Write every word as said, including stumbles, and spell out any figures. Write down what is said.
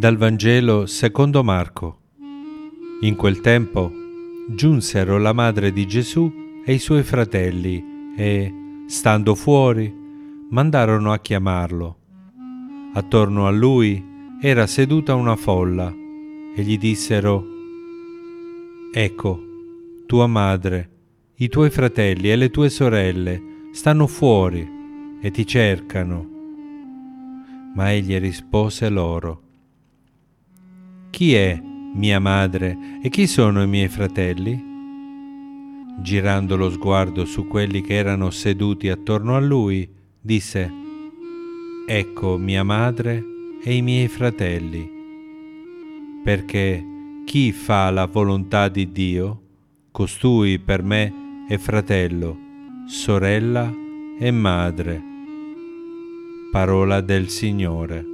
Dal Vangelo secondo Marco. In quel tempo giunsero la madre di Gesù e i suoi fratelli e, stando fuori, mandarono a chiamarlo. Attorno a lui era seduta una folla e gli dissero: «Ecco, tua madre, i tuoi fratelli e le tue sorelle stanno fuori e ti cercano». Ma egli rispose loro: «Chi è mia madre e chi sono i miei fratelli?» Girando lo sguardo su quelli che erano seduti attorno a lui, disse: «Ecco mia madre e i miei fratelli. Perché chi fa la volontà di Dio, costui per me è fratello, sorella e madre». Parola del Signore.